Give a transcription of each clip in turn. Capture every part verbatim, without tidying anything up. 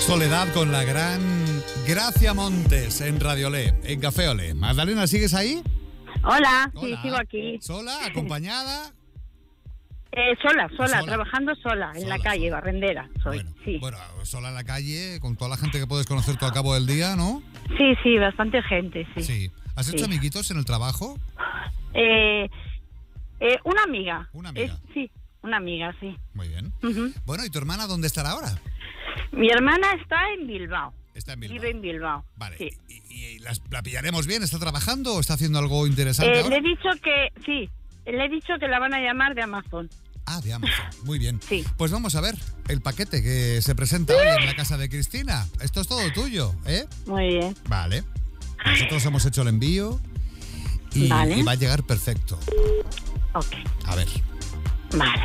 Soledad con la gran Gracia Montes en Radio Olé, en Café Olé. Magdalena, ¿sigues ahí? Hola, Hola. sí, sigo aquí. ¿Sola? ¿Acompañada? Eh, sola, sola, Sola. trabajando sola, en Sola, la calle, sola. barrendera, soy, Bueno, sí. bueno, sola en la calle, con toda la gente que puedes conocer tú al cabo del día, ¿no? Sí, sí, bastante gente, sí. Sí. ¿Has hecho Sí. amiguitos en el trabajo? Eh, eh, una amiga. Una amiga. Es- sí, una amiga, sí. Muy bien. Ujú. Bueno, ¿y tu hermana dónde estará ahora? Mi hermana está en Bilbao. Está en Bilbao. Vive en Bilbao. Vale. Sí. ¿Y, y las- la pillaremos bien? ¿Está trabajando o está haciendo algo interesante Eh, ahora? le he dicho que, sí, le he dicho que la van a llamar de Amazon. Ah, de Amazon. Muy bien. Sí. Pues vamos a ver el paquete que se presenta hoy en la casa de Cristina. Esto es todo tuyo, ¿eh? Muy bien. Vale. Nosotros hemos hecho el envío y, Vale. y va a llegar perfecto. Ok, A ver. vale.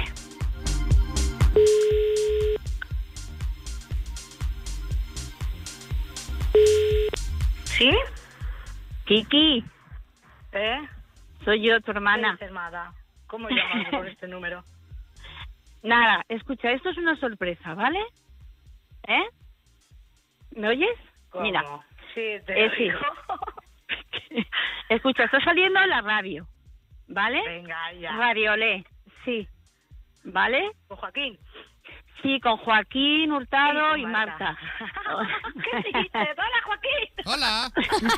¿Sí? Kiki, ¿Eh? soy yo, tu ¿Qué hermana. dices, Mada? ¿Cómo llamas por este número? Nada, escucha, esto es una sorpresa, ¿vale? ¿Eh? ¿Me oyes? ¿Cómo? Mira, Sí, te Eh, sí. digo. escucha, está saliendo en la radio, ¿vale? Venga, ya. Radio Olé, sí, ¿vale? ¿Con Joaquín? Sí, con Joaquín Hurtado Sí, y con Marta. ¿Qué dices? ¡Hola, Joaquín! Hola.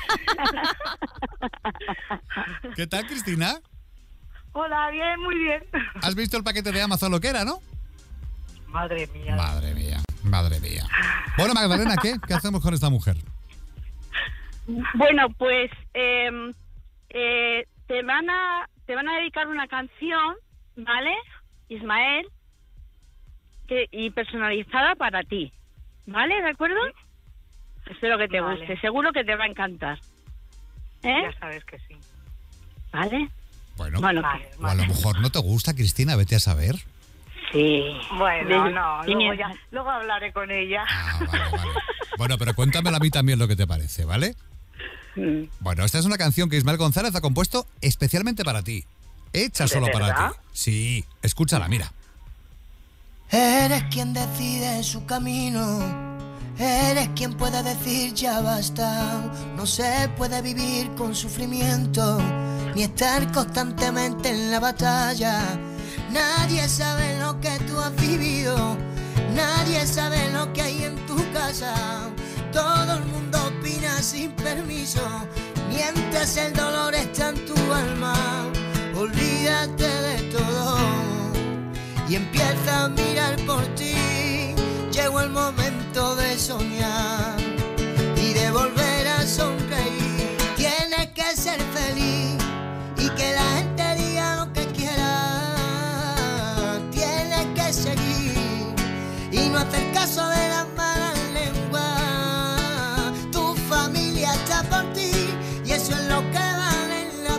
¿Qué tal, Cristina? Hola, bien, muy bien. ¿Has visto el paquete de Amazon lo que era, no? Madre mía. Madre mía, madre mía. Bueno, Magdalena, ¿qué? ¿Qué hacemos con esta mujer? Bueno, pues eh, eh, te van a te van a dedicar una canción, ¿vale? Ismael, que, y personalizada para ti, ¿vale? ¿De acuerdo? Espero que te Vale. guste, seguro que te va a encantar. ¿Eh? Ya sabes que sí. ¿Vale? Bueno, Bueno, Vale, o a lo mejor no te gusta, Cristina, vete a saber. sí. Bueno, De- no, y luego, mi- ya, luego hablaré con ella. Ah, vale, vale. Bueno, pero cuéntamelo a mí también lo que te parece, ¿vale? Mm. Bueno, esta es una canción que Ismael González ha compuesto especialmente para ti. Hecha ¿De solo para verdad? ti. Sí, escúchala, mira. Eres quien decide su camino. Eres quien puede decir ya basta. No se puede vivir con sufrimiento ni estar constantemente en la batalla. Nadie sabe lo que tú has vivido. Nadie sabe lo que hay en tu casa. Todo el mundo opina sin permiso. Mientras el dolor está en tu alma, olvídate de todo y empieza a mirar por ti. Llegó el momento de soñar y de volver a sonreír. Tienes que ser feliz y que la gente diga lo que quiera. Tienes que seguir y no hacer caso de las malas lenguas. Tu familia está por ti y eso es lo que vale la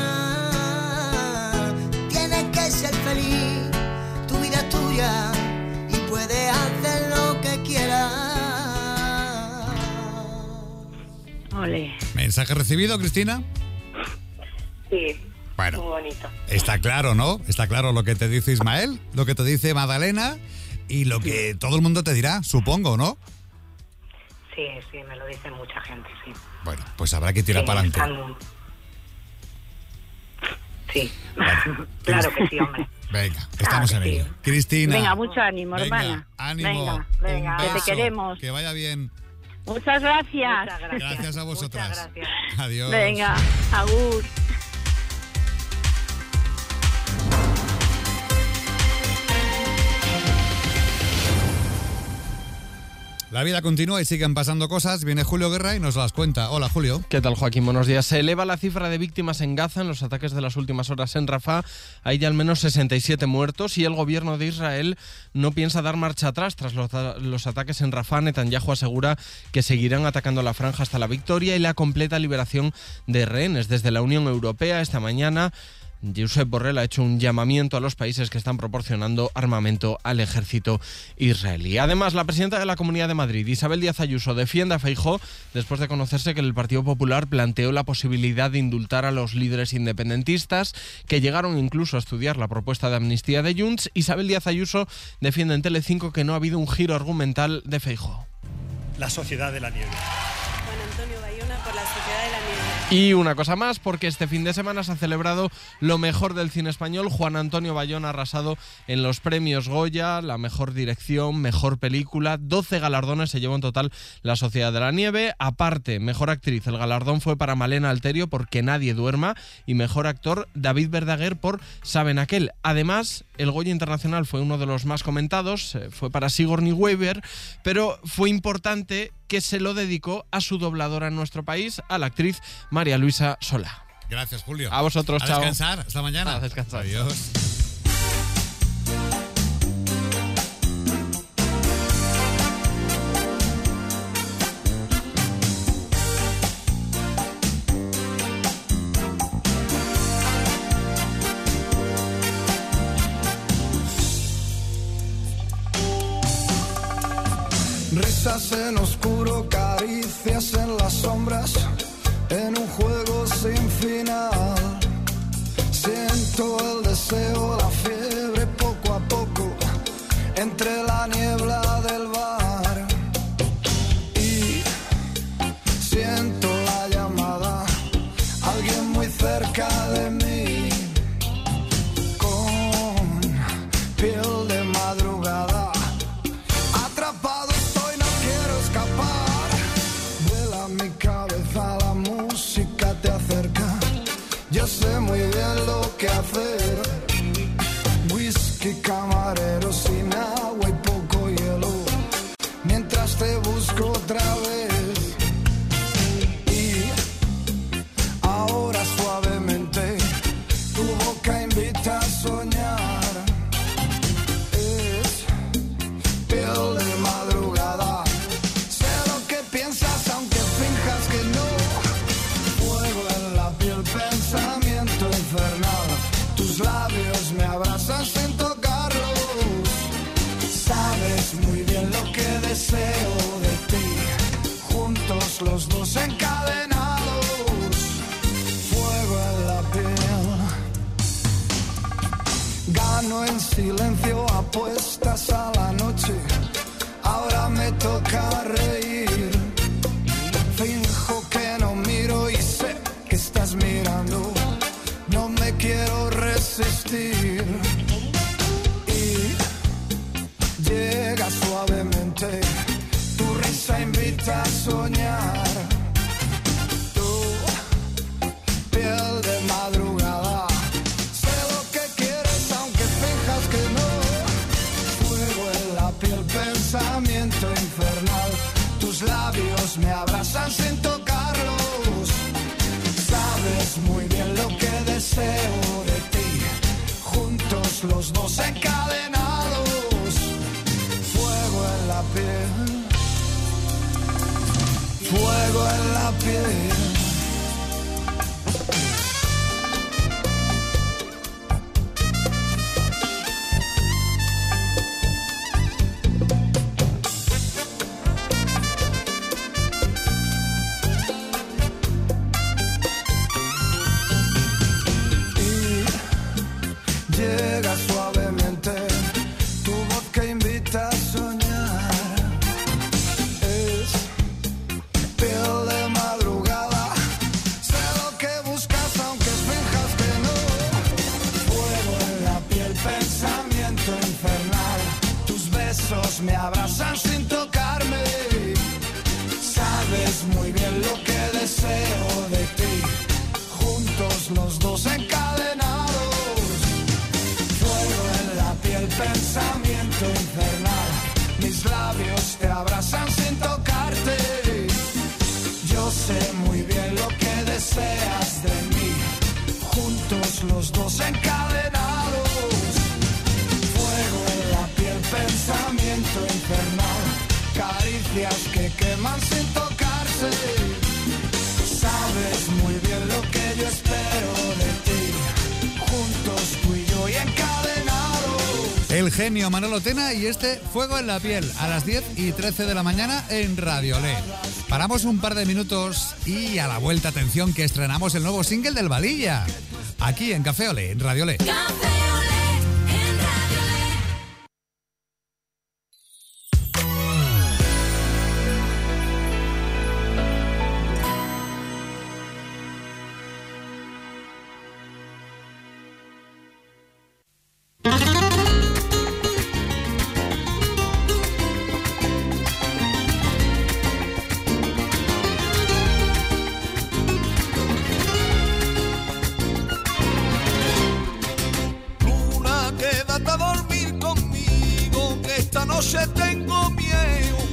pena. Tienes que ser feliz, tu vida es tuya y puedes hacer lo que quieras. Ole. ¿Mensaje recibido, Cristina? Sí, muy Bueno, bonito. está claro, ¿no? Está claro lo que te dice Ismael, lo que te dice Magdalena y lo que todo el mundo te dirá, supongo, ¿no? Sí, sí, me lo dice mucha gente, sí. Bueno, pues habrá que tirar Sí, para adelante. están- Sí, Vale. claro que sí, hombre. Venga, estamos Claro en que ello. sí. Cristina. Venga, mucho ánimo, venga, hermana. ánimo. Venga, venga, un que te beso, queremos. Que vaya bien. Muchas gracias. Muchas gracias. Gracias a vosotras. Muchas gracias. Adiós. Venga, agur. La vida continúa y siguen pasando cosas. Viene Julio Guerra y nos las cuenta. Hola, Julio. ¿Qué tal, Joaquín? Buenos días. Se eleva la cifra de víctimas en Gaza en los ataques de las últimas horas en Rafah. Hay ya al menos sesenta y siete muertos y el gobierno de Israel no piensa dar marcha atrás. Tras los, los ataques en Rafah, Netanyahu asegura que seguirán atacando la franja hasta la victoria y la completa liberación de rehenes. Desde la Unión Europea, esta mañana, Josep Borrell ha hecho un llamamiento a los países que están proporcionando armamento al ejército israelí. Además, la presidenta de la Comunidad de Madrid, Isabel Díaz Ayuso, defiende a Feijóo después de conocerse que el Partido Popular planteó la posibilidad de indultar a los líderes independentistas que llegaron incluso a estudiar la propuesta de amnistía de Junts. Isabel Díaz Ayuso defiende en Telecinco que no ha habido un giro argumental de Feijóo. La Sociedad de la Nieve. Juan Antonio Bayona por La Sociedad de la Nieve. Y una cosa más, porque este fin de semana se ha celebrado lo mejor del cine español. Juan Antonio Bayona ha arrasado en los premios Goya, la mejor dirección, mejor película, doce galardones se llevó en total La Sociedad de la Nieve. Aparte, mejor actriz, el galardón fue para Malena Alterio por Que nadie duerma, y mejor actor David Verdaguer por Saben aquel. Además, el Goya Internacional fue uno de los más comentados, fue para Sigourney Weaver, pero fue importante que se lo dedicó a su dobladora en nuestro país, a la actriz María Luisa Solá. Gracias, Julio. A vosotros, a chao. A descansar, hasta mañana. A descansar. Adiós. Risas en oscuro, caricias en las sombras, en un juego sin final. Siento el deseo, la fiebre poco a poco, entre la niebla del bar. Y siento la llamada, alguien muy cerca de mí, con piel de madrugada. Atrapado estoy, no quiero escapar. Vuela mi cabeza, la música te acerca. Yo sé muy bien lo que hacer. Whisky, camarero, sin agua y poco hielo, mientras te busco otra vez. Y ahora suavemente tu boca invita a soñar. Es piel de madrugada. Sé lo que piensas aunque finjas que no. Fuego en la piel, pensamiento infernal. Tus labios me abrazan sin tocarlos. Sabes muy bien lo que deseo de ti. Juntos los dos encadenados. Fuego en la piel. Gano en silencio, apuestas a la noche. Ahora me toca reír. Finjo que no miro y sé que estás mirando. No me quiero resistir. Y llega suavemente. Tu risa invita a soñar. Tu piel de madrugada. Sé lo que quieres aunque finjas que no. Fuego en la piel, pensamiento infernal. Tus labios me abrazan sin tocarlos. Sabes muy bien lo que deseo de ti. Juntos los dos encadenados. Fuego en la piel. Fuego en la piel. Llega suavemente tu voz que invita a soñar. Es piel de madrugada. Sé lo que buscas aunque finjas que no. Fuego en la piel, pensamiento infernal. Tus besos me abrazan sin tocarme. Sabes muy bien lo que deseo de ti. Juntos los dos encadenados. Pensamiento infernal. Mis labios te abrazan sin tocarte. Yo sé muy bien lo que deseas de mí. Juntos los dos encadenados. Fuego en la piel, pensamiento infernal. Caricias que queman sin tocarse. Sabes muy bien lo que yo espero de ti. Juntos tú y yo y encadenados. El genio Manolo Tena y este Fuego en la piel a las diez y trece de la mañana en Radio Olé. Paramos un par de minutos y a la vuelta, atención, que estrenamos el nuevo single del Valilla. Aquí en Café Olé, en Radio Olé.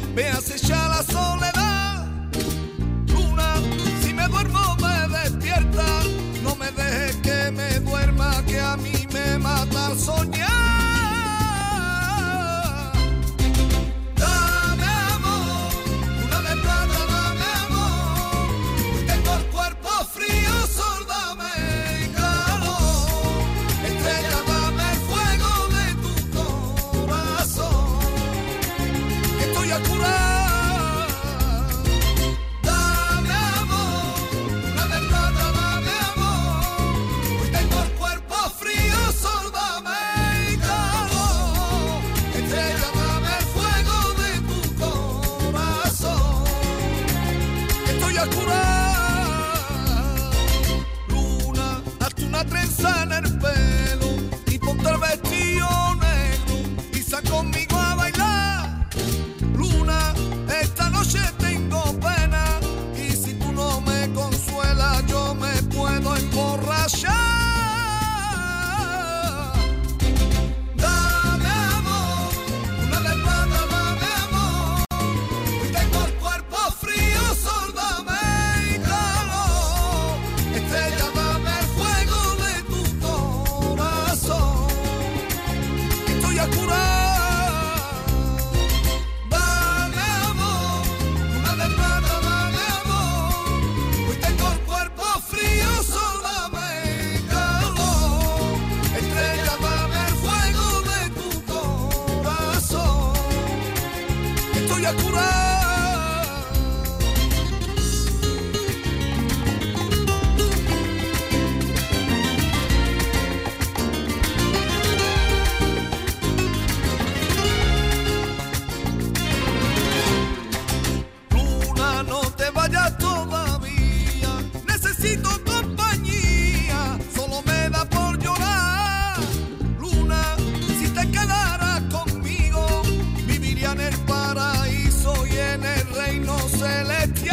me acecha la soledad. Luna, si me duermo me despierta, no me dejes que me duerma, que a mí me mata al soñar. Dame amor, luna de plata, dame amor, tengo el cuerpo frío, sol, dame calor, estrella, dame el fuego de tu corazón, que estoy a curar. Dame amor, luna de plata, dame amor, hoy tengo el cuerpo frío, sol, dame calor, estrella, dame el fuego de tu corazón, que estoy a curar. Luna, hazte una trenza en el pelo y ponte el vestido negro y sal conmigo a bailar. Luna, esta noche tengo pena y si tú no me consuelas yo me puedo emborrachar. Dame amor, luna de plata, dame amor, hoy tengo el cuerpo frío, sol, dame calor, estrella, dame el fuego de tu corazón, que estoy a curar. Dame amor, luna de plata, dame amor, hoy tengo el cuerpo frío, sol, dame calor, estrella, dame el fuego de tu corazón, que estoy a curar. Luna, no te vayas todavía, necesito compañía, solo me da por llorar. Luna, si te quedaras conmigo, viviría en el paraíso y en el reino celestial.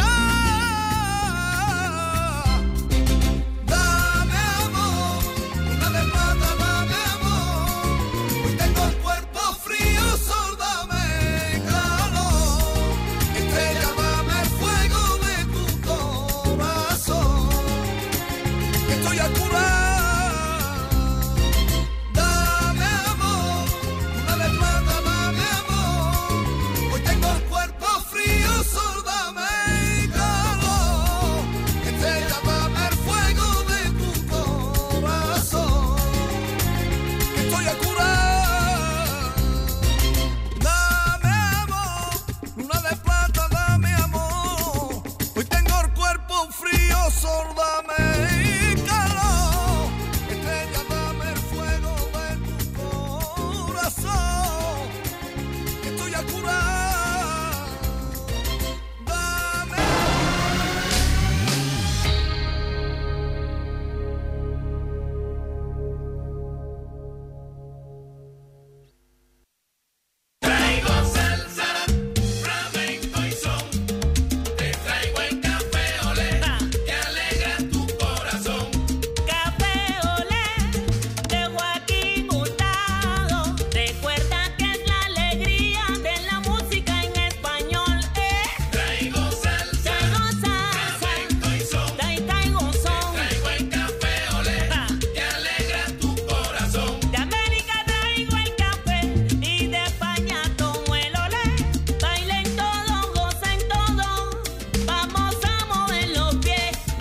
Dame amor, luna de plata, dame amor, hoy tengo el cuerpo frío, sol, dame calor, estrella, dame el fuego de tu corazón, que estoy a curar. Dame amor, luna de plata, dame amor, hoy tengo el cuerpo frío, sol, dame calor, estrella, dame el fuego de tu corazón, que estoy a curar. Dame amor, luna de plata, dame amor, hoy tengo el cuerpo frío, sol, dame calor, estrella, dame el fuego de tu corazón, que estoy a curar. Dame Traigo salsa, flamenco y son. Te traigo el café olé, que alegra tu corazón. Café Olé de Joaquín Hurtado. Recuerda que es la alegría de la música en español. Eh. Traigo salsa, Traigo salsa, flamenco y son. trae- traigo son. Traigo el café olé, que alegra tu corazón. De América traigo el café y de España tomo el olé. Bailen todos, gocen todos. Vamos a mover los pies. Ah,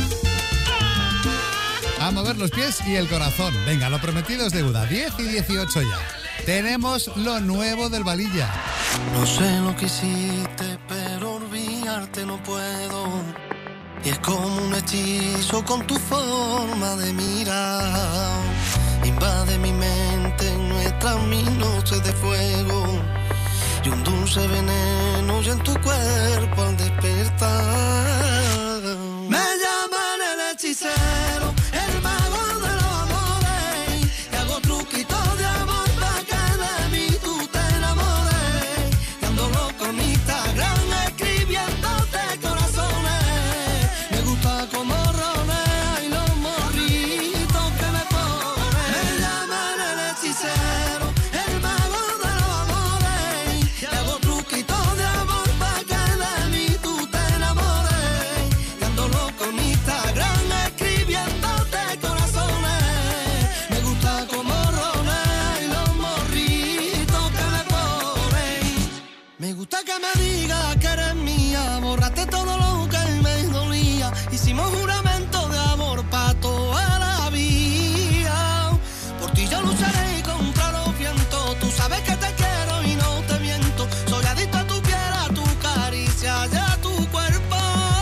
ah. A mover los pies y el corazón. Venga, lo prometido es deuda. diez y dieciocho ya. Tenemos lo nuevo del Valilla. No sé lo que hiciste, pero olvidarte no puedo. Y es como un hechizo con tu forma de mirar. Invade mi mente, nuestras mil noches de fuego. Y un dulce veneno ya en tu cuerpo al despertar. Me llaman el hechicero, el mago de los amores. Y hago truquitos de amor para que de mí tú te enamores. Y ando loco en Instagram escribiéndote corazones. Me gusta como ronea y los morritos que me ponen. Me llaman el hechicero, el mago de los amores. Y hago truquitos de amor que me digas que eres mía, borraste todo lo que me dolía. Hicimos juramento de amor pa' toda la vida. Por ti yo lucharé contra los vientos. Tú sabes que te quiero y no te miento. Soy adicto a tu piel, a tu caricia y a tu cuerpo.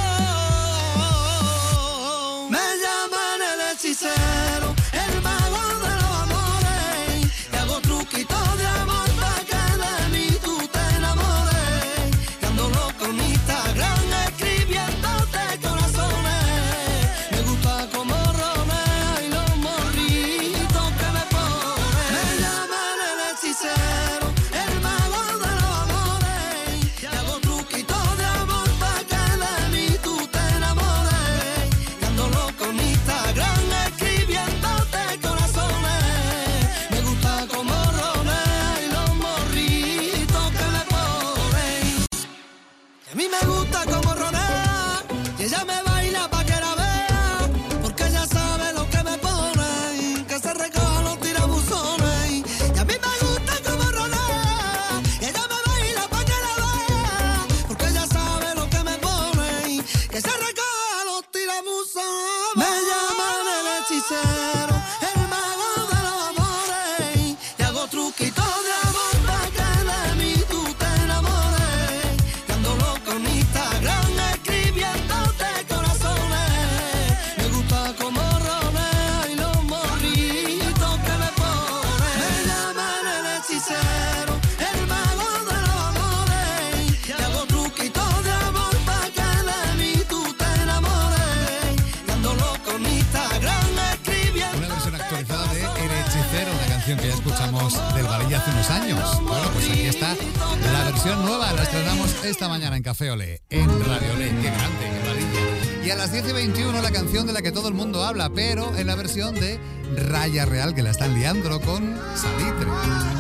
Me llaman el hechicero, el mago de los amores. Y hago truquitos de amor pa' que de mí tú te enamores. Y ando loco en Instagram escribiéndote corazones. Me gusta como ronea y los morritos que me pones. Me llaman el hechicero, el mago de los amores. Y hago truquitos de amor pa' que de mí tú te enamores. Y ando loco en Instagram escribiéndote corazones. Me gusta como ronea y los morritos que me ponen. A mí me gusta como ronea y ella me baila pa' que la vea, porque ella sabe lo que me pone, que se recoja los tirabuzones. Y a mí me gusta como ronea y ella me baila pa' que la vea, porque ella sabe lo que me pone, que se recoja los tirabuzones. Me llaman el hechicero, el mago de los amores. Y hago truquitos de amor pa' que de mí tú te enamores. Y ando loco en Instagram escribiéndote corazones. Me gusta como ronea y los morritos que me ponen. Me llaman el hechicero, el mago de los amores. Y hago truquitos de amor pa' que de mí tú te enamores. Y ando loco en Instagram escribiendo. Una versión actualizada de El Hechicero, una canción que ya escuchamos del Balí hace unos años. Bueno, pues aquí está la versión nueva, la estrenamos esta mañana en Café Olé, en Radio Olé. Qué grande, qué maravilla. Y a las diez y veintiuno la canción de la que todo el mundo habla, pero en la versión de Raya Real, que la están liando con Salitre.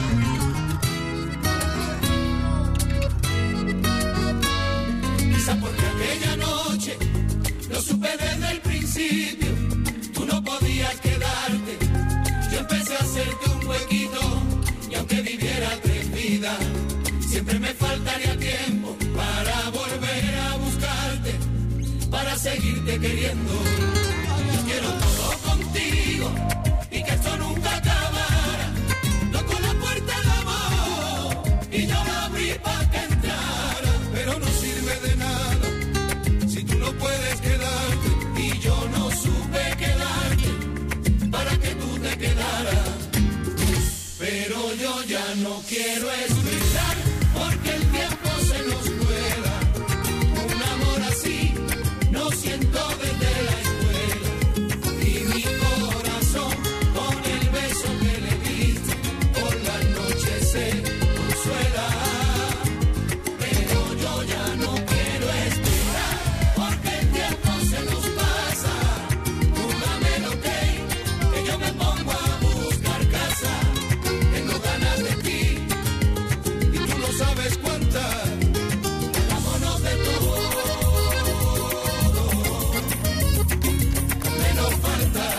Quizá porque aquella noche lo supe desde el principio. Tú no podías quedarte. Yo empecé a hacerte un huequito. Y aunque viviera tres vidas, siempre me faltaría tiempo para volver a buscarte, para seguirte queriendo. Yo quiero todo contigo y que esto nunca acabara. Toco la puerta del amor y yo la abrí para que entrara. Pero no sirve de nada si tú no puedes quedarte y yo no supe quedarte para que tú te quedaras. Pero yo ya no quiero esperar porque el tiempo se nos vuela. Un amor así no siento desde la escuela. Y mi corazón con el beso que le diste por la noche se consuela. Pero yo ya no quiero esperar porque el tiempo se nos pasa. Tú dame lo que, que yo me pongo a buscar casa. Tengo ganas de ti y tú no sabes cuántas. Vámonos de todo, menos falta.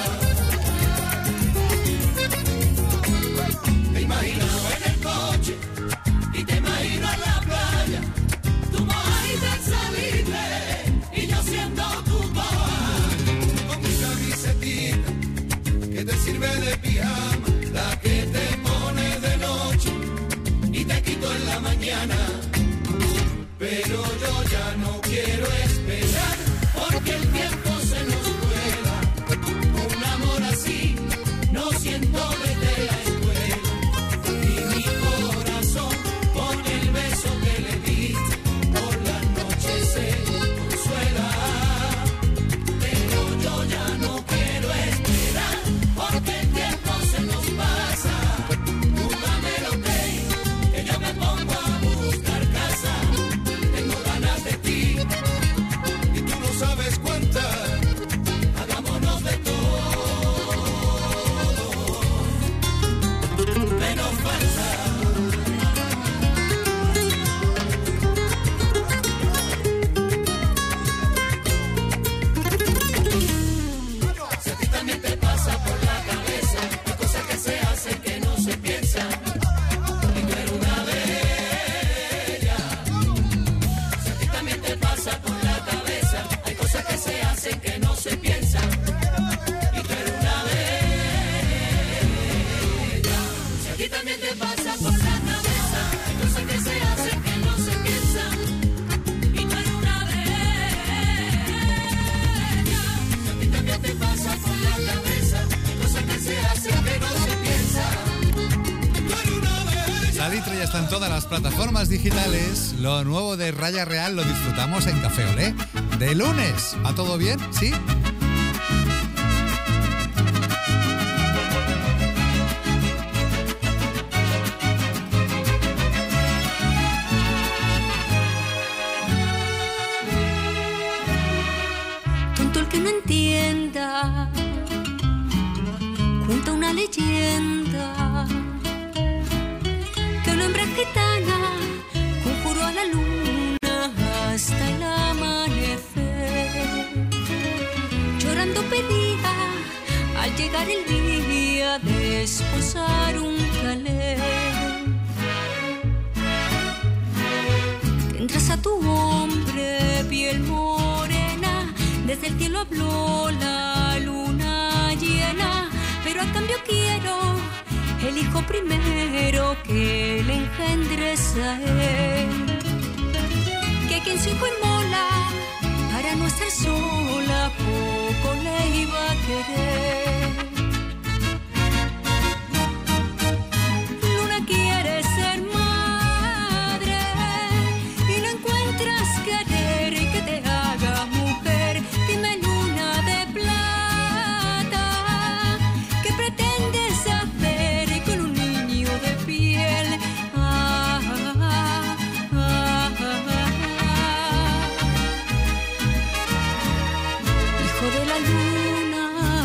Te imagino en el coche y te imagino en la playa. Tu mojadita en Salitre y yo siendo tu boa. Con mi camisetita que te sirve de pijama, la que te pone de noche y te quito en la mañana. Pero yo ya no quiero esperar porque el tiempo se nos vuela. Un amor así no siento desde la escuela. Y mi corazón con el beso que le diste por la noche se consuela. Pero yo ya no quiero esperar porque el tiempo se nos pasa. Tú dame lo que, que yo me pongo a buscar casa. Tengo ganas de ti está en todas las plataformas digitales. Lo nuevo de Raya Real lo disfrutamos en Café Olé. De lunes. ¿Va todo bien? ¿Sí? Tonto el que no entienda, cuenta una leyenda que una hembra gitana conjuró a la luna hasta el amanecer. Llorando pedía al llegar el día de esposar un calé. Tendrás a tu hombre piel morena, desde el cielo habló la luna llena, pero a cambio quiero el hijo primero que le engendres a él. Que quien su hijo inmola para no estar sola, poco le iba a querer. Luna quiere ser madre y no encuentras querer que te haga mujer. Dime, luna de plata, ¿qué pretendes hacer con un niño de piel? Ah, ah, ah, ah, ah. Hijo de la luna.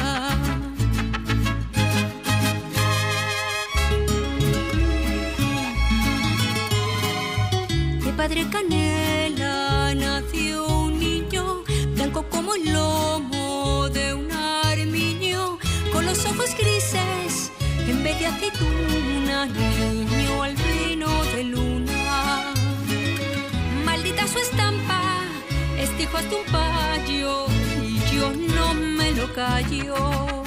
De padre canela nació un niño, blanco como el lomo de un armiño, con los ojos grises en vez de aceituna, niño albino de luna. Maldita su estampa, este hijo hasta un payo, y yo no me lo callo.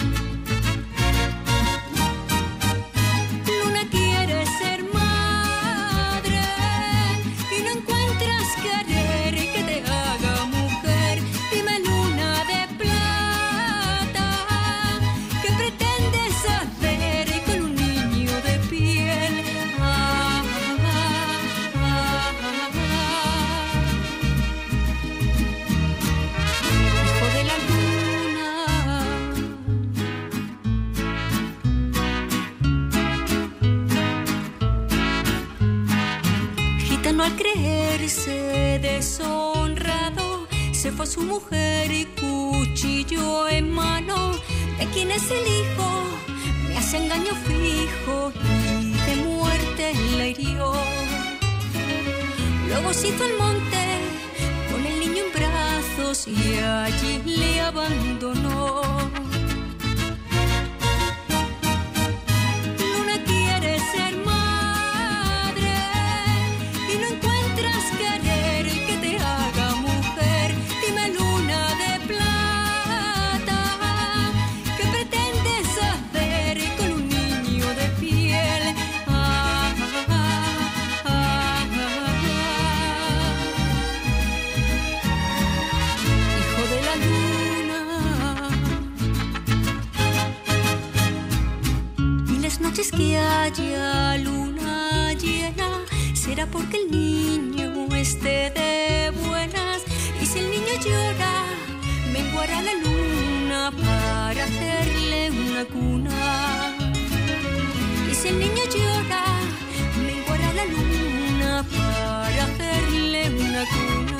Luna quiere ser madre y no encuentras querer que te haga mujer. Dime, luna de plata, ¿qué pretendes hacer con un niño de piel? Ah, ah, ah, ah, ah. Hijo de la luna. Gitano al creerse deshonrado, se fue a su mujer y cuchillo en mano. ¿De quién es el hijo? Me hace engaño fijo y de muerte la hirió. Luego se hizo al monte con el niño en brazos y allí le abandonó. Luna quiere ser madre y no encuentras querer que te haga mujer. Dime, luna de plata, ¿qué pretendes hacer con un niño de piel? Ah, ah, ah, ah, ah. Hijo de la luna. Y las noches que haya luna llena, será porque el niño esté de buenas. Y si el niño llora, menguará la luna para hacerle una cuna. Y si el niño llora, menguará la luna para hacerle una cuna.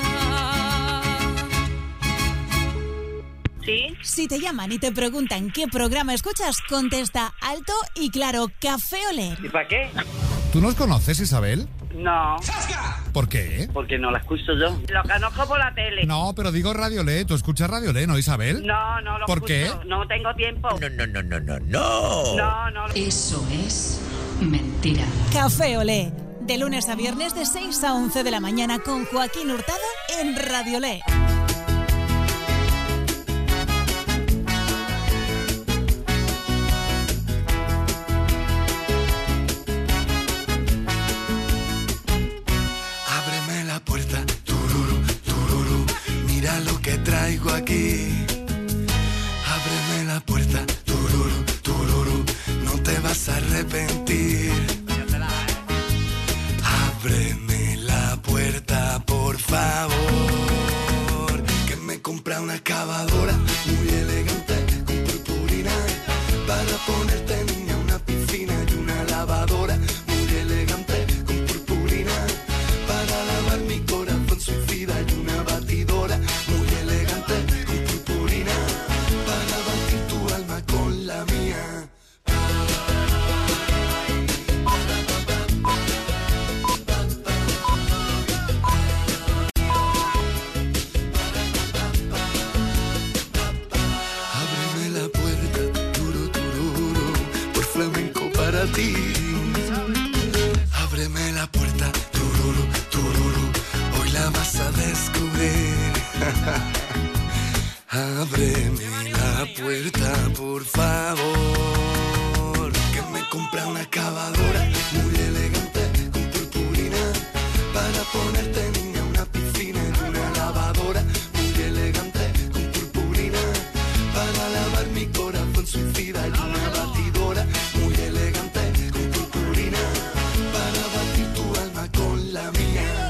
¿Sí? Si te llaman y te preguntan qué programa escuchas, contesta alto y claro, Café Olé. ¿Y para qué? ¿Tú nos conoces, Isabel? No. ¿Por qué? Porque no la escucho yo. Lo conozco por la tele. No, pero digo Radio Lé. ¿Tú escuchas Radio Lé, no, Isabel? No, no lo ¿Por escucho. qué? No tengo tiempo. No, no, no, no, no, no. No, no. Eso es mentira. Café Olé, de lunes a viernes de seis a once de la mañana con Joaquín Hurtado en Radio Lé. Ábreme la puerta, tururú, tururú, mira lo que traigo aquí. Ábreme la puerta, tururú, tururú, no te vas a arrepentir. excavadora muy elegante con purpurina para ponerte niña una piscina y una lavadora muy elegante con purpurina para lavar mi corazón suicida y una batidora muy elegante con purpurina para batir tu alma con la mía. Ti. Ábreme la puerta, tururu, tururu, hoy la vas a descubrir. Ábreme la puerta, por favor, que me compra una excavadora muy elegante con purpurina para ponerte niña una piscina y una lavadora muy elegante con purpurina para lavar mi corazón suicida y una batidora muy elegante con purpurina para batir tu alma con la mía.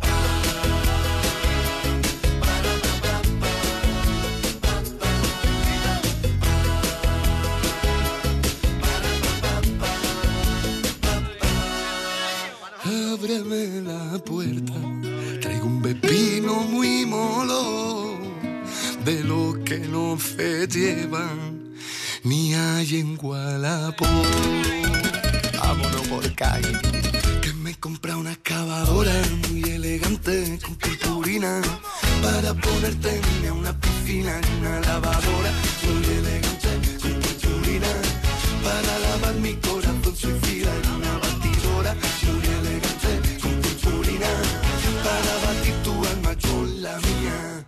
Ábreme la puerta, traigo un pepino muy molo, de lo que no se llevan ni hay en Gualapó. Vámonos por calle, que me compra una excavadora muy elegante con purpurina para ponerte niña una piscina y una lavadora muy elegante con purpurina para lavar mi corazón suicida y una batidora muy elegante con purpurina para batir tu alma con la mía.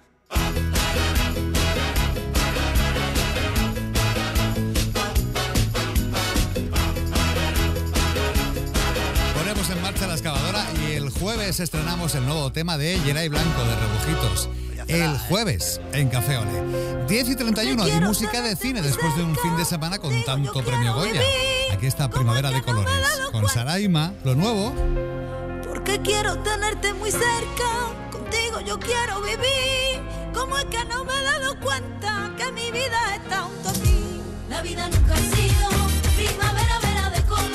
En marcha la excavadora y el jueves estrenamos el nuevo tema de Geray Blanco de Rebujitos. El jueves en Café Ole. diez y treinta y uno y música de cine después de un fin de semana con tanto premio Goya. Aquí está Primavera de Colores con Saraima, lo nuevo. Porque quiero tenerte muy cerca, contigo yo quiero vivir. ¿Cómo es que no me he dado cuenta que mi vida está junto a ti? La vida nunca ha sido primavera, vera de colores.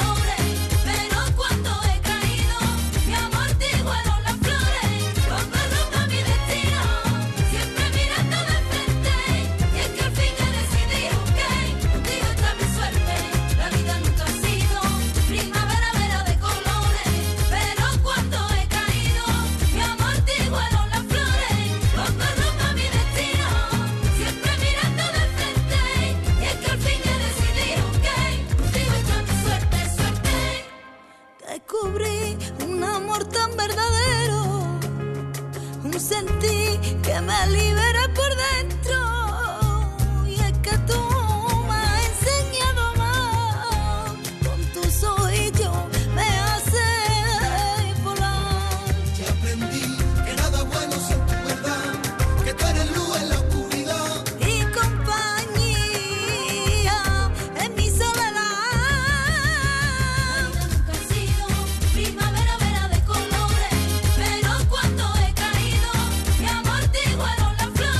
Descubrí un amor tan verdadero, un sentir que me libera por dentro. Y es que tú me has enseñado a amar, con tus ojillos me haces volar. Ya aprendí que nada bueno sin tu verdad, que tú eres luz en la oscuridad y compañía en mi soledad. Primavera, vera de colores, pero cuando he caído, mi amor te igualó la flor.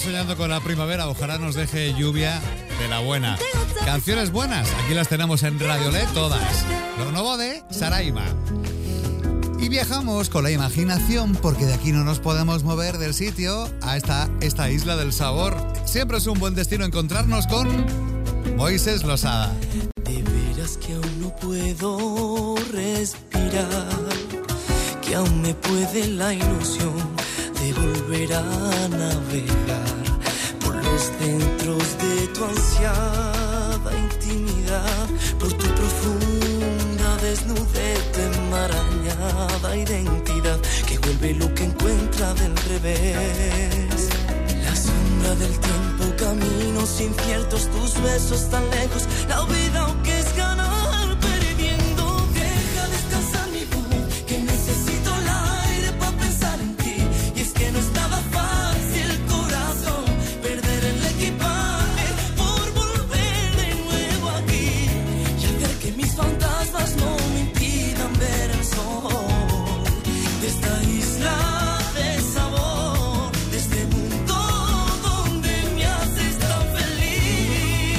soñando con la primavera, ojalá nos deje lluvia de la buena. Canciones buenas, aquí las tenemos en Radiolé todas. Lo nuevo de Saraima. Y viajamos con la imaginación porque de aquí no nos podemos mover del sitio a esta, esta isla del sabor. Siempre es un buen destino encontrarnos con Moisés Losada. De veras que aún no puedo respirar, que aún me puede la ilusión de volver a navegar por los centros de tu ansiada intimidad, por tu profunda desnudez de enmarañada identidad que vuelve lo que encuentra del revés. La sombra del tiempo, caminos inciertos, tus besos tan lejos, la vida aunque es ganar perdiendo. Deja descansar mi voz, que necesito el aire para pensar en ti. Y es que no es nada fácil, corazón, perder el equipaje por volver de nuevo aquí y hacer que mis fantasmas no me impidan ver el sol de esta isla de sabor, de este mundo donde me haces tan feliz.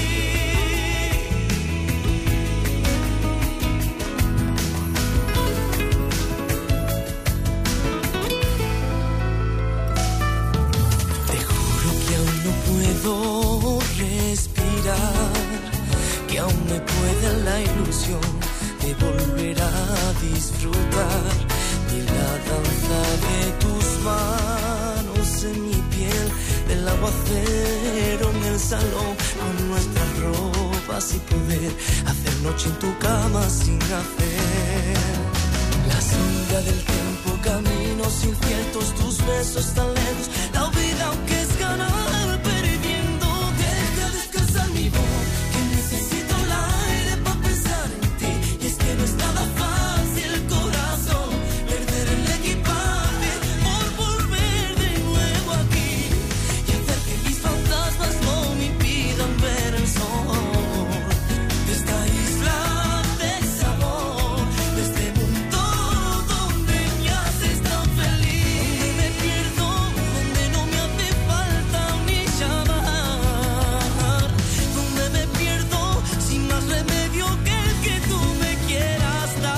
Te juro que aún no puedo respirar, que aún me puede la ilusión de volver a disfrutar de la danza de tus manos en mi piel, del aguacero en el salón, con nuestras ropas y poder hacer noche en tu cama sin hacer. La sombra del tiempo, caminos inciertos, tus besos tan lejos, la vida aunque es ganar perdiendo. Deja descansar mi voz, que necesito el aire para pensar en ti. Y es que no es nada fácil, corazón, perder el equipaje por volver de nuevo aquí y hacer que mis fantasmas no me impidan ver el sol de esta isla de sabor, de este mundo donde me haces tan feliz, donde me pierdo, donde no me hace falta ni llamar, donde me pierdo sin más remedio que el que tú me quieras dar.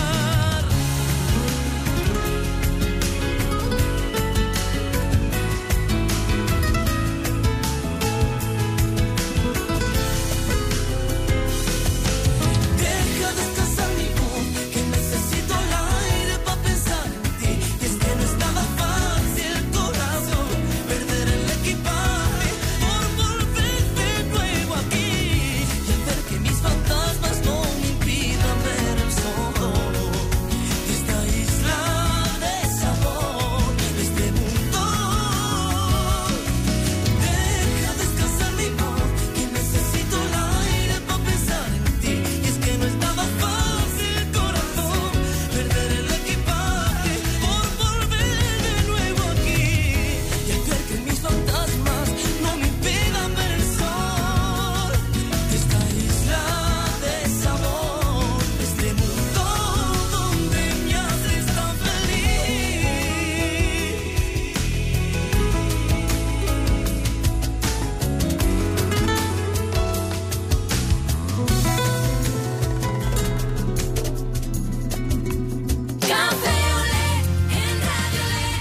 Deja descansar mi voz, que necesito el aire para pensar en ti. Y es que no es nada fácil, corazón, perder el equipaje por volver de nuevo aquí y hacer que mis fantasmas no me impidan ver el sol de esta isla de sabor, de este mundo. Deja descansar mi voz, que necesito el aire para pensar en ti. Y es que no es nada fácil, corazón, perder el equipaje por volver de nuevo aquí y hacer que mis fantasmas no me impidan ver el sol de esta isla de sabor, de este mundo donde me haces tan feliz. Café Olé en Radiolé.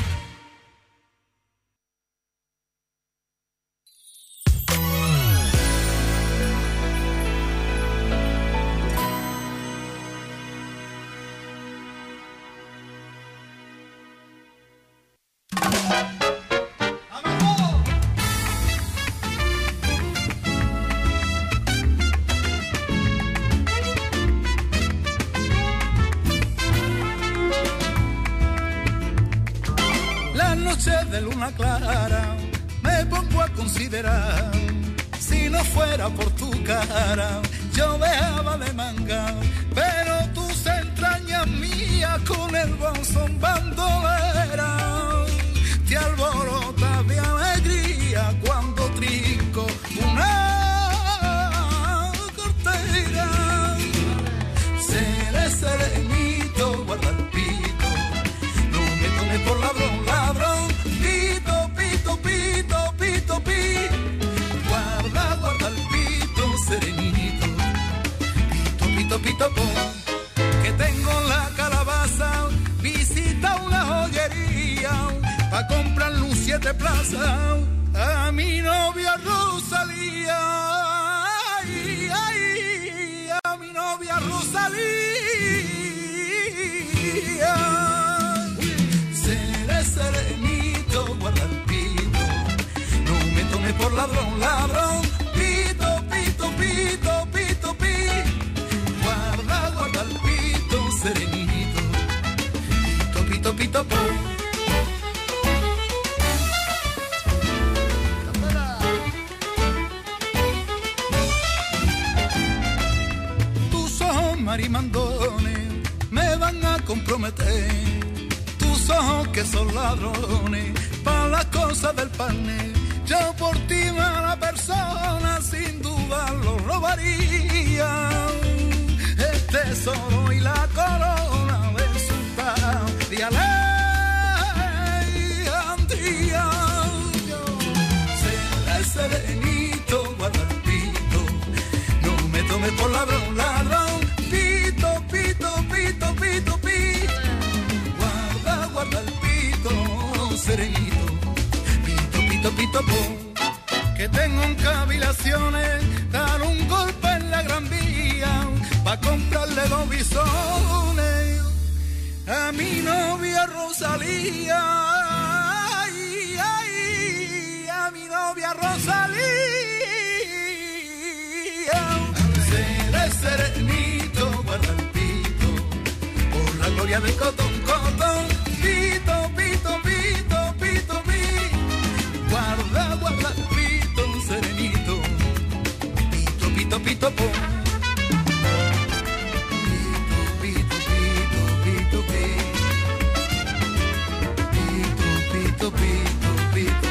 La noche de luna clara me pongo a considerar, si no fuera por tu cara yo dejaba de manga, pero tus entrañas mías con el bolsón bandolera te alborotas de alegría cuando trinco una cortera. Seré serenito, guarda el pito, no me tomes por ladrón, ladrón, pito, pito, pito, pito, pito, pito, pum. Que tengo la calabaza, visita una joyería, pa' comprar luz siete plazas, a mi novia Rosalía. Ay, ay, a mi novia Rosalía. Seré serenito, guarda el pito, no me tome por ladrón, ladrón. Pito, pito, pito, pito, pito, guarda, guarda el pito, serenito. Pito, pito, pito, pito. Marimandones me van a comprometer, tus ojos que son ladrones para las cosas del pan. Yo por ti, mala persona, sin duda lo robaría, el tesoro y la corona del sultán de Alejandría. Seré serenito, guarda el pito, no me tome por ladrón, ladrón. Pito, pito, pito, pito, pito, guarda, guarda el pito, serenito. Pito, pito, pito, pum. Que tengo en cavilaciones, dar un golpe en la Gran Vía, pa' comprarle dos bisones a mi novia Rosalía. Ay, ay, a mi novia Rosalía. Seré serenito, guarda el pito, por la gloria de Cotón, Cotón. Pito, pito, pito, pito, pito, guarda, guarda el pito, serenito. Pito, pito, pito, pum. Pito, pito, pito, pito, pito, pito, pito, pito, pito.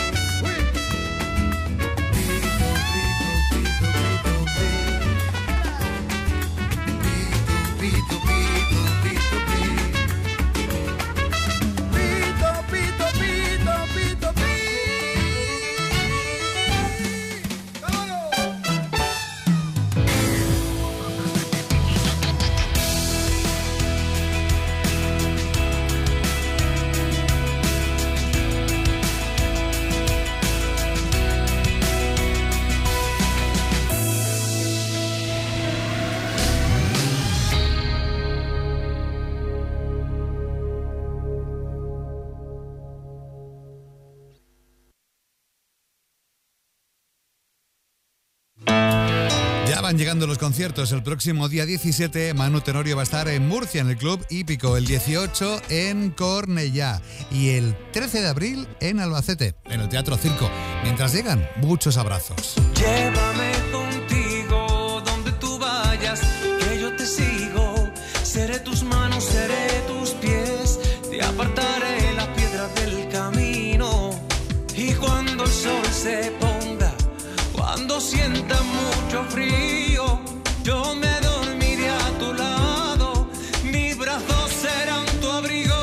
Llegando los conciertos. El próximo día diecisiete Manu Tenorio va a estar en Murcia en el Club Hípico, el dieciocho en Cornellá y el trece de abril en Albacete en el Teatro Circo. Mientras llegan, muchos abrazos. Llévame contigo donde tú vayas, que yo te sigo. Seré tus manos, seré tus pies, te apartaré las piedras del camino. Y cuando el sol se ponga, cuando sienta mucho frío, yo me dormiré a tu lado, mis brazos serán tu abrigo.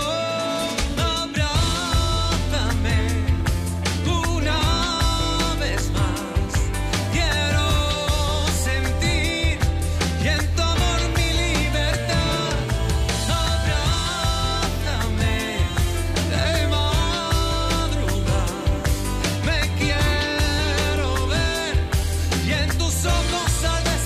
Abrázame una vez más, quiero sentir y en tu amor mi libertad. Abrázame de madrugada, me quiero ver y en tus ojos al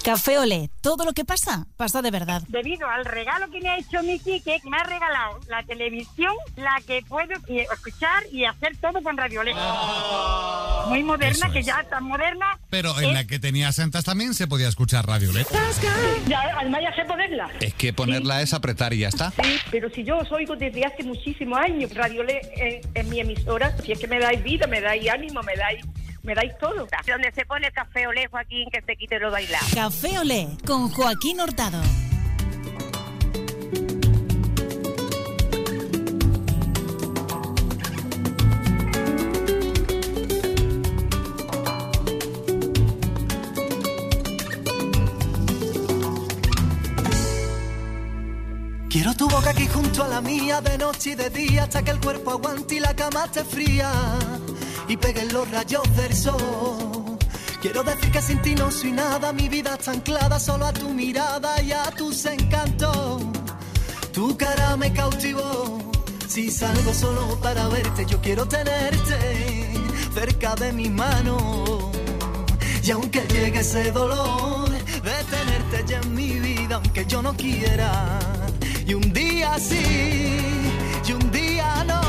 Café Olé, todo lo que pasa, pasa de verdad. Debido al regalo que me ha hecho mi Quique, me ha regalado la televisión, la que puedo escuchar y hacer todo con Radio Olé. Oh, muy moderna, que ya tan moderna. Pero en es... la que tenía sentas también se podía escuchar Radio Olé. Ya, además ya sé ponerla. Es que ponerla sí. es apretar y ya está. Sí, pero si yo os oigo desde hace muchísimos años, Radio Olé en, en mi emisora, si es que me dais vida, me dais ánimo, me dais... Me dais todo. Donde se pone Café Olé, Joaquín, que se quite lo bailado. Café Olé, con Joaquín Hurtado. Quiero tu boca aquí junto a la mía, de noche y de día, hasta que el cuerpo aguante y la cama esté fría y peguen los rayos del sol. Quiero decir que sin ti no soy nada, mi vida está anclada solo a tu mirada y a tus encantos. Tu cara me cautivó, si salgo solo para verte, yo quiero tenerte cerca de mi mano. Y aunque llegue ese dolor de tenerte ya en mi vida, aunque yo no quiera, y un día sí, y un día no.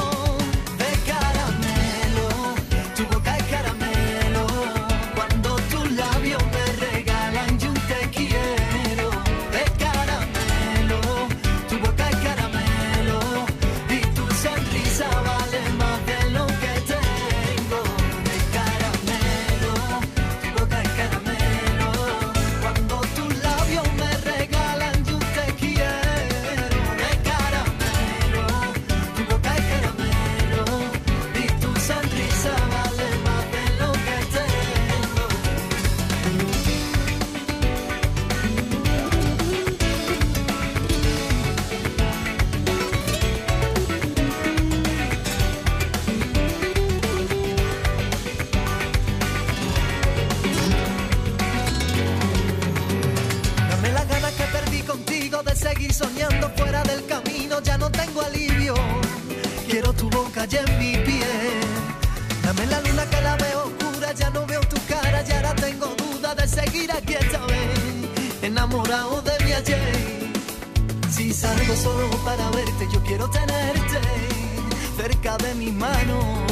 Seguir soñando fuera del camino, ya no tengo alivio. Quiero tu boca ya en mi piel. Dame la luna que la veo oscura, ya no veo tu cara, ya ahora tengo duda de seguir aquí esta vez. Enamorado de mi ayer. Si salgo solo para verte, yo quiero tenerte cerca de mi mano.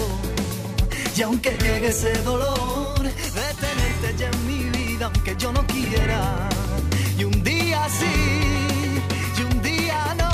Y aunque llegue ese dolor de tenerte ya en mi vida, aunque yo no quiera, y un día sí, y un día no,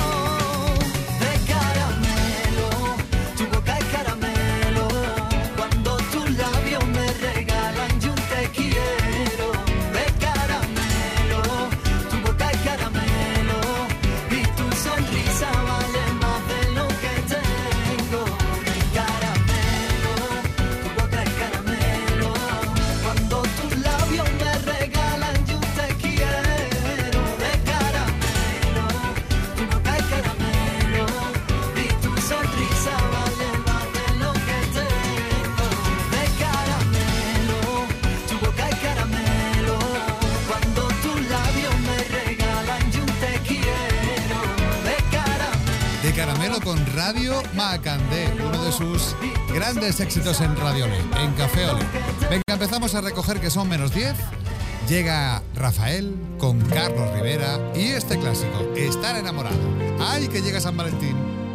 de caramelo, tu boca es caramelo, cuando tus labios me regalan yo un te quiero, de caramelo, tu boca es caramelo, y tu sonrisa vale más de lo que tengo, de caramelo, tu boca es caramelo, cuando tus labios me regalan yo un te quiero, de caramelo, tu boca es caramelo, y tu sonrisa vale más de lo que tengo, de caramelo, tu boca es caramelo, cuando tus labios me regalan yo un te quiero, de caramelo. De Caramelo con Radio Macandé, uno de sus grandes éxitos en Radio Olé, en Café Olé. Venga, empezamos a recoger que son menos diez. Llega Rafael con Carlos Rivera y este clásico, Estar enamorado. ¡Ay, que llega San Valentín!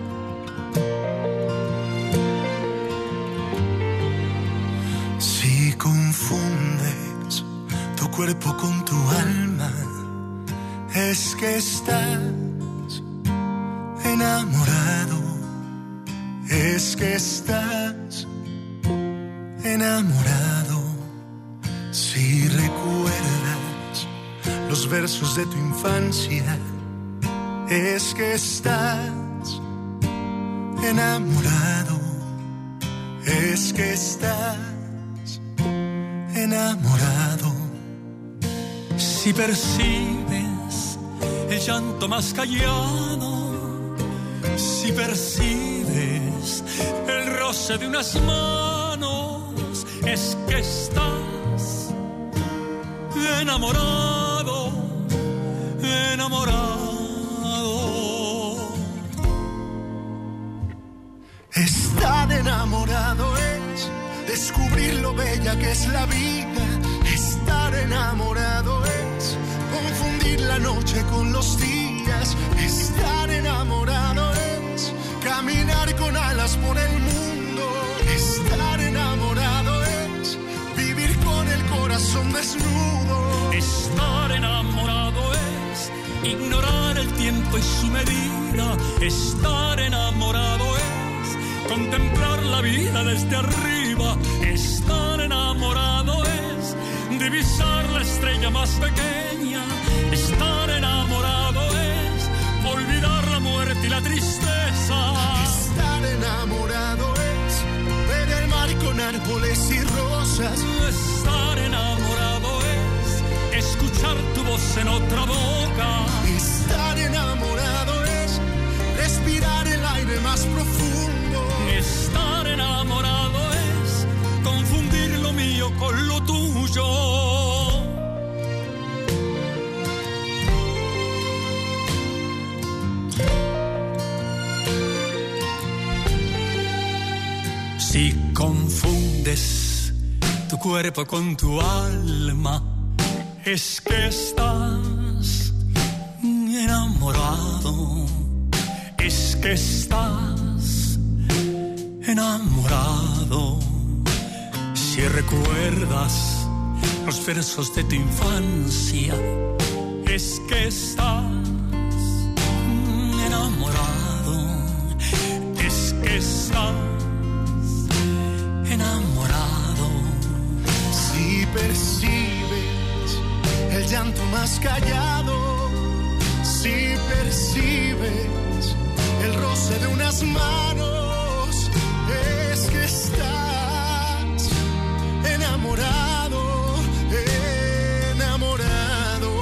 Si confundes tu cuerpo con tu alma, es que estás enamorado, es que estás enamorado. Si recuerdas los versos de tu infancia, es que estás enamorado, es que estás enamorado. Si percibes el llanto más callado, si percibes el roce de unas manos, es que estás enamorado, enamorado. Estar enamorado es descubrir lo bella que es la vida. Estar enamorado es confundir la noche con los días. Estar enamorado es caminar con alas por el mundo. Estar enamorado es vivir con el corazón desnudo. Estar enamorado es ignorar el tiempo y su medida. Estar enamorado es contemplar la vida desde arriba. Estar enamorado es divisar la estrella más pequeña. Estar enamorado es olvidar la muerte y la tristeza. Estar enamorado es ver el mar con árboles y rosas. Estar enamorado es escuchar tu voz en otra boca. Estar enamorado es respirar el aire más profundo. Estar enamorado es confundir lo mío con lo tuyo. Si confundes tu cuerpo con tu alma, es que estás enamorado. Es que estás enamorado. Si recuerdas los versos de tu infancia, es que estás enamorado. Es que estás enamorado. Si percibes el llanto más callado, si percibes el roce de unas manos, es que estás enamorado, enamorado.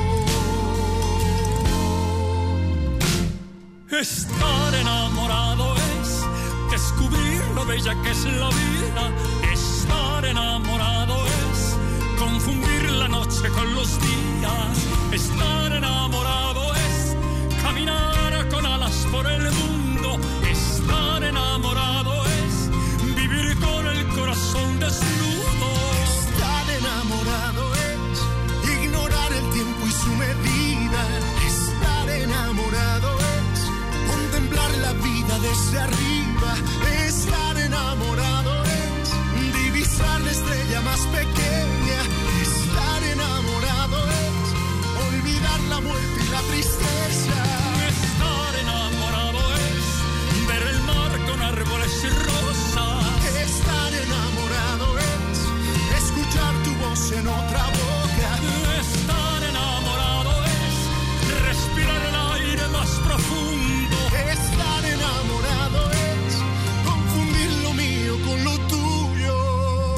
Estar enamorado es descubrir lo bella que es la vida. Estar enamorado es confundir la noche con los días. Estar enamorado es caminar con alas por el mundo. Estar enamorado es vivir con el corazón desnudo. Estar enamorado es ignorar el tiempo y su medida. Estar enamorado es contemplar la vida desde arriba. Estar enamorado es divisar la estrella más pequeña. Estar enamorado es olvidar la muerte y la tristeza. Estar enamorado es ver el mar con árboles y rosas. Estar enamorado es escuchar tu voz en otra boca. Estar enamorado es respirar el aire más profundo. Estar enamorado es confundir lo mío con lo tuyo.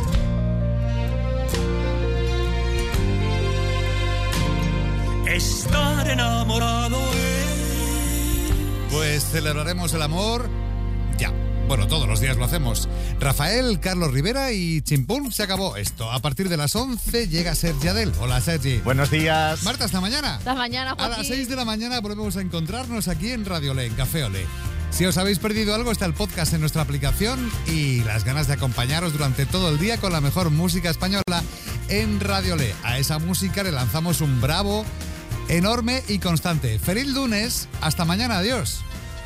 Estar enamorado es... Pues celebraremos el amor ya. Bueno, todos los días lo hacemos. Rafael, Carlos Rivera y Chimpún, se acabó esto. A partir de las once llega Sergi Adel. Hola, Sergi. Buenos días. Marta, hasta mañana. Hasta mañana, Joaquín. A las seis de la mañana volvemos a encontrarnos aquí en Radio Olé, en Café Olé. Si os habéis perdido algo, está el podcast en nuestra aplicación y las ganas de acompañaros durante todo el día con la mejor música española en Radio Olé. A esa música le lanzamos un bravo enorme y constante. Feliz lunes. Hasta mañana. Adiós.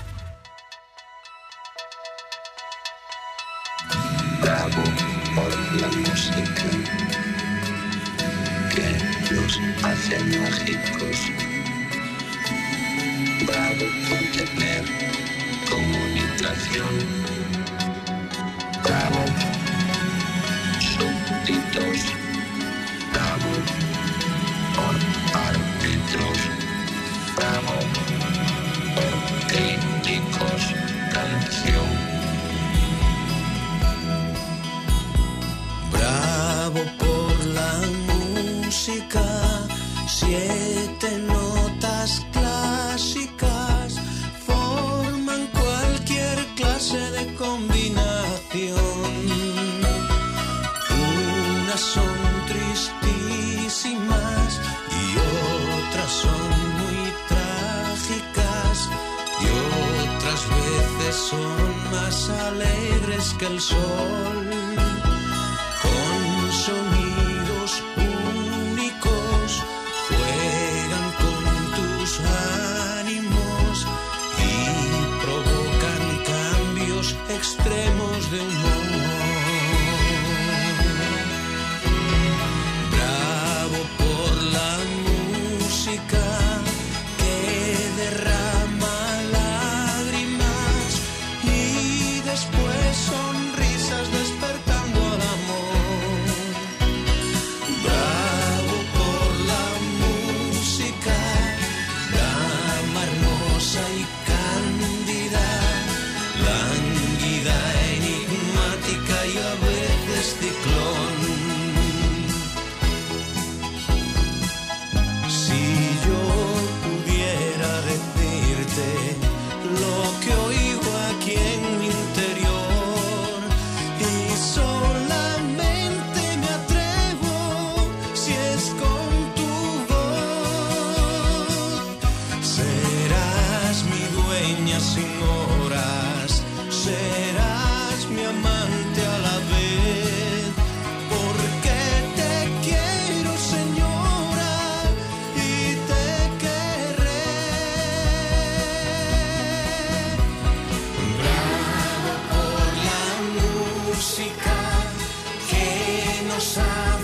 Bravo por la música que nos hace mágicos. Bravo por tener comunicación. Bravo, súbditos. Bravo por árbitros. Bravo por críticos. Canción. Bravo por la música, siete notas clásicas forman cualquier clase de combinación. Unas son tristísimas y otras son muy trágicas y otras veces son más alegres que el sol. Con sonidos únicos, juegan pasado.